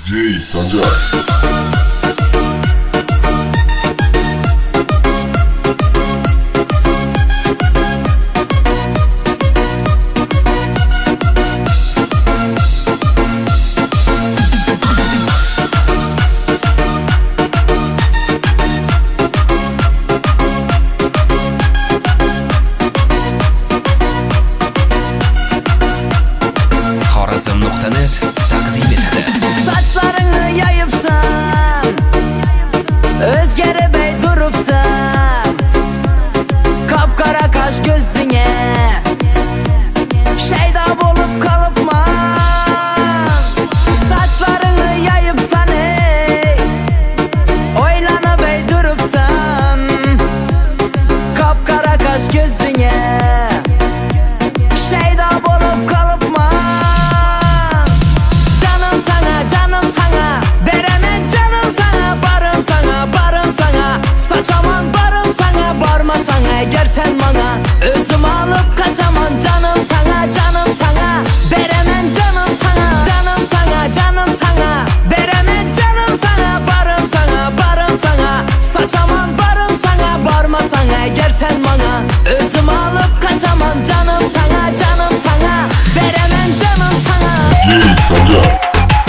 DJ Sanjay. Xorazm.net taqdim etadi. Saçlarını yayıpsan, özgerib ey durupsan, kapkara kaş gözüne şeyda bolup kalıpman. Saçlarını yayıpsan ey, oylanıp ey durupsan, kapkara kaş gözüne şeyda bolup kalıpman. Canım sana, veremem canım sana, barım sana, barım sana. Saçaman barım sana, barma sana. Eğer sen bana özüm alıp kaçaman. Canım sana, canım sana, veremem canım sana. Canım sana, canım sana, veremem canım sana, barım sana, barım sana. Saçaman barım sana, barma sana. Eğer sen bana özüm alıp kaçaman. Canım sana, canım sana, veremem canım sana. DJ Sanjay.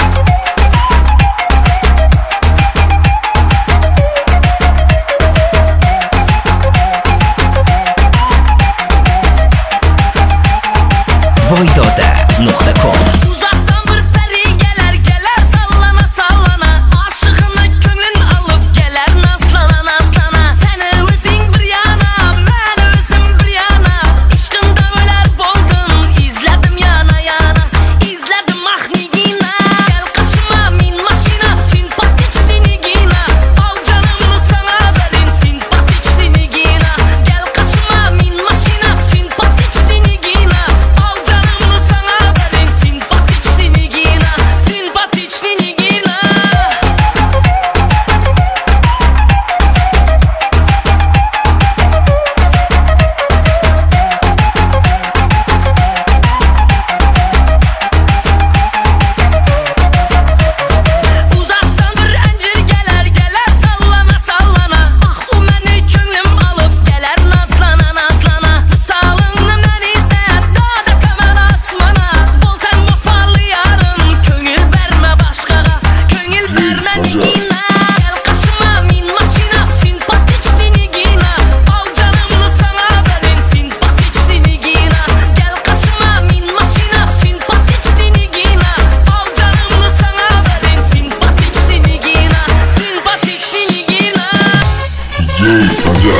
Voydoda.com Uzaktan bir peri geler sallana sallana. Aşığını gönlün alıp geler nazlana nazlana. Seni özün bir yana, ben özüm bir yana. İşkında öler boldum, izledim yana yana. İzledim ahnigina. Gel kaşıma min maşina, simpatikçinigina. Al canımı sana verin, simpatikçinigina. Gel kaşıma min maşina, simpatikçinigina. Al canımı sana verin, simpatikçinigina. Simpatikçinigina. Uzaktan bir əncir geler sallana sallana. Ah o məni könlüm alıp geler nazlana nazlana. Salını mən istəyib dağda kəmən asmana. Bol sən vəfalı yarım, könül vermə başqağa. Könül vermə nigina. Gel qaşıma min maşina, simpatikçinigina. Al canımı sana verin, simpatikçinigina. Gel qaşıma min maşina, simpatikçinigina. Al canımı sana verin, simpatikçinigina. Simpatikçinigina. DJ Sanjay.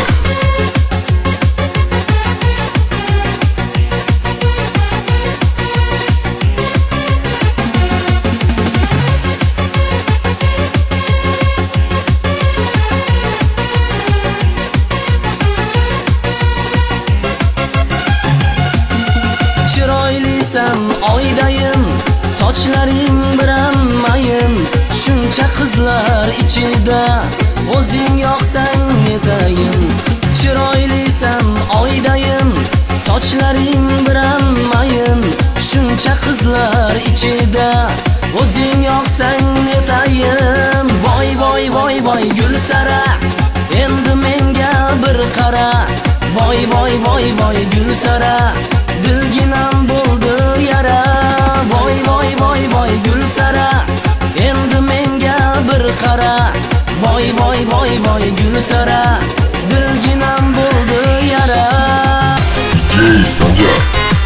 Chiroylisan oydayim, sochlaring biram mayim. Shuncha qizlar ichida o'zing yoqsang netayim. Chiroylisan oydayim, sochlaring biram mayim. Shuncha qizlar ichida o'zing yoqsang netayim. Voy voy voy voy Gulsara, endi menga bir qara. Voy voy voy voy Gulsara, dilginam bo'ldi yara. Voy voy voy voy Gulsara, endi menga bir qara. Voy voy voy voy Gulsara, dilginam bo'ldi yara. DJ Sanjay.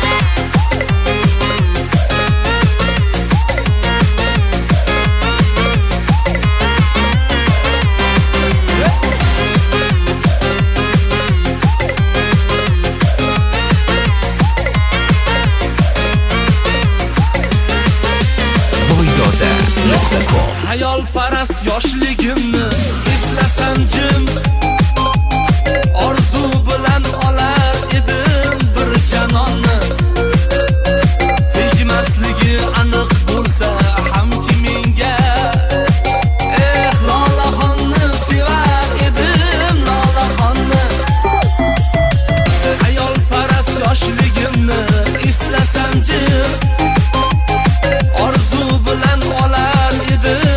Voydoda.com Hayol parast yoshligimni eslasam jim, orzu bilan olar edim bir janonni. Tegmasligi aniq bo'lsa hamki menga, lolaxonni sevar edim, lolaxonni. Hayol parast yoshligimni eslasam jim, orzu bilan olar edim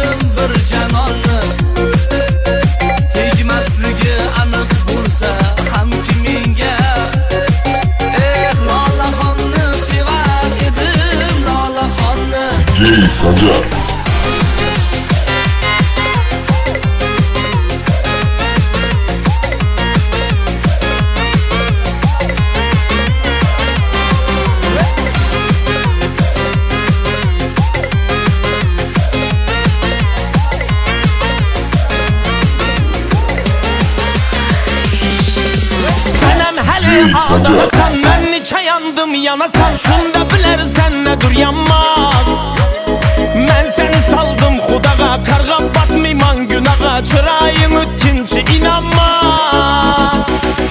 Sancar. Aldanasan ben neçə yandım yanasan şunda bilərsən nə dur yanmaz. Mən səni saldım xudağa qarğa batmayman günağa çırayın ötkinci inanmaz.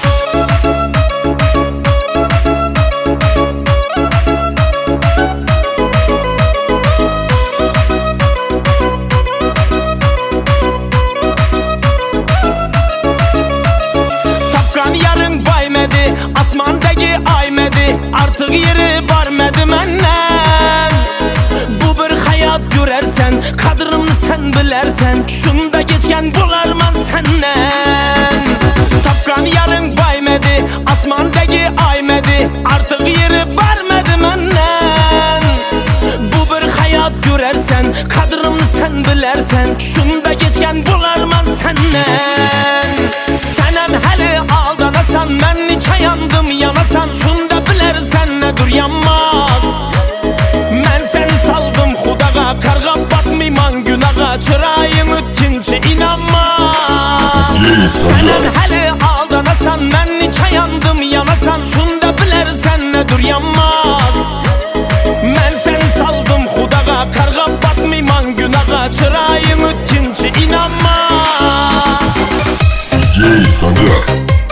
Tapqan yarın baymədi asmandagi aymədi artıq yeri barmədi məndən. Bu bir hayat görərsən qadrımı sən bilərsən şunda geçkən bularman səndən. Tapqan yarın baymədi asmandagi aymədi artıq yeri barmədi məndən. Bu bir hayat görərsən qadrımı sən bilərsən şunda geçkən bularman səndən. Sənəm həli aldanasan mən neçə yandım yanasan şunda bilərsən nə dur yanmaz. Mən səni saldım xudağa qarğa batmayman günağa çırayın ötkinci inanmaz. Sənəm həli aldanasan mən neçə yandım yanasan şunda bilərsən nə dur yanmaz. Mən səni saldım xudağa qarğa batmayman günağa çırayın ötkinci inanmaz. DJ Sancar.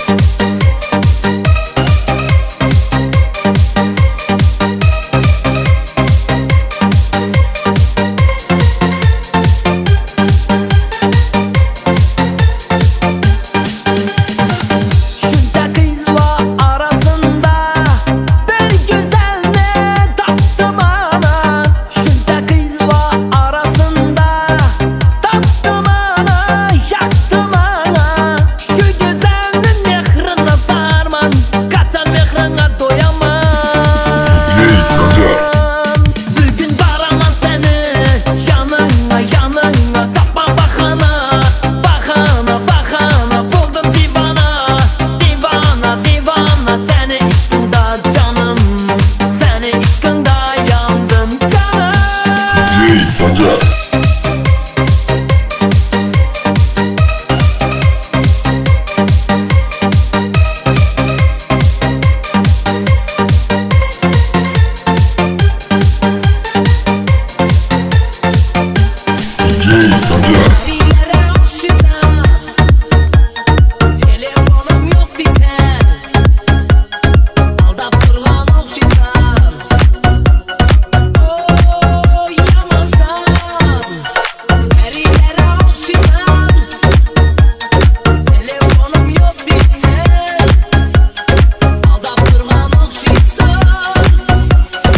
Şunca kızlar arasında bir güzel ne taptım ana. Şunca kızlar arasında taptım ana, yaktım ana. Şu güzelin mehrine sarman, kaçan mehrine doyamam. DJ Sancar. Bugün baraman seni yanına yanına tapma bakana, bakana bakana buldum divana, divana divana seni işkında canım, seni işkında yandım canım. DJ Sancar. DJ Sancar. Dillere okşusan telefonum yok desen aldap durğan okşusan oy yamansan. Dillere okşusan telefonum yok desen aldap durğan okşusan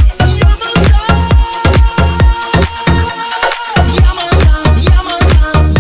yamansan. Yamansan, yamansan,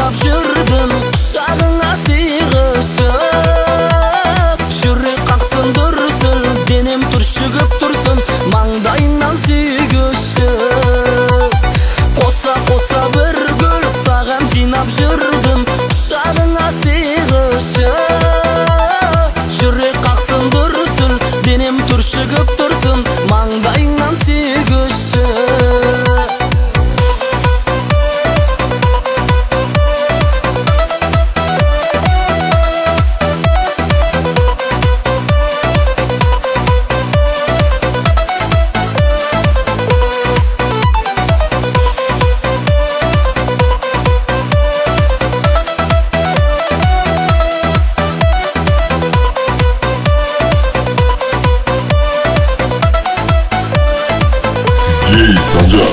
жинап жүрдім шағыңа сыйғышып жүрек қақсын дүрсіл денем түршігіп тұрсын маңдайыңнан сүйгішіп қоса қоса бір гүл саған жинап жүрдім шағыңа сыйғышып жүрек қақсын дүрсіл денем түршігіп тұрсын маңдайыңнан сүйгішіп Ей, Санжар.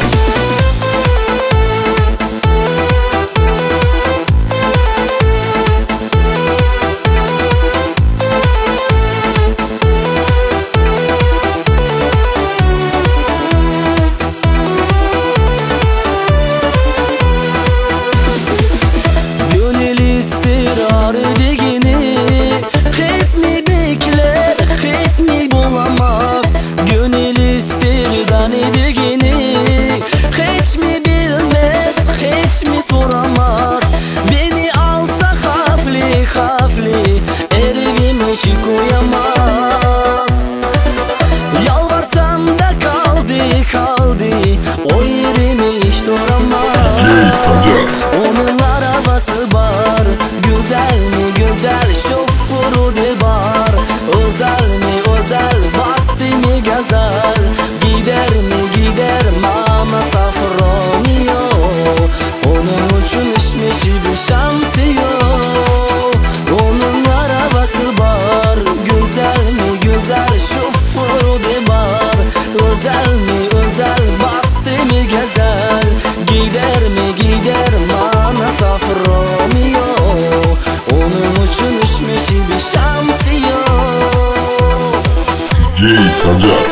Gönül ister arı degeni hep mi bekler hep mi bulamaz Gönül ister dani degeni hiç mi bilmez hiç mi soramaz Beni alsa hafli hafli evime koyamaz Yalvarsam da kaldı kaldı o yerimi hiç duramaz Ey, Sancar. Onun arabası var güzel mi güzel şoförü de var Özel mi özel bastı mı gazel Gider mi gider mama safranıyor Onun için işmişi bir şansı yok Onun arabası var güzel mi güzel şoförü de var Özel mi özel bastı mı gazel Gider mi gider mana safranıyor Onun için işmişi bir şansı yok Ey, Sancar.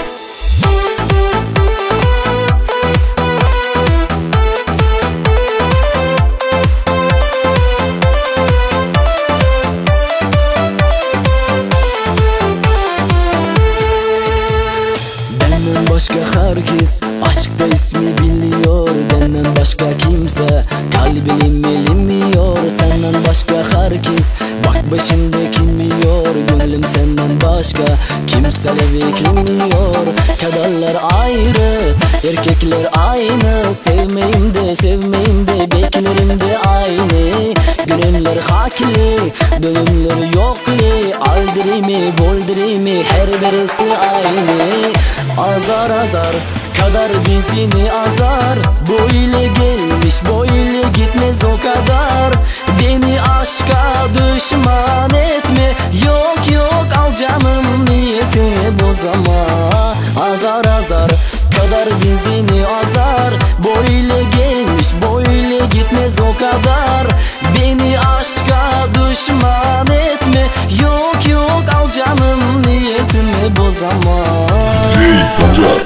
Benden başka herkes aşkta ismi biliyor Benden başka kimse kalbini bilmiyor Senden başka herkes bak başımda kim biliyor Gönlüm senden başka kimseler beklemiyor Kaderler ayrı erkekler aynı Sevmeyim de beklerim de aynı Gönüller haklı dönümler yoklu Aldırımı boldurımı her birisi aynı Azar azar kadar bizini azar Böyle gelmiş böyle gitmez o kadar Beni aşka düşman etme Yok yok al canım niyetini bozama Azar azar kadar bizini azar Böyle gelmiş böyle gitmez o kadar Beni aşka düşman etme Yok yok al canım niyetini bozama Ey, Sancar.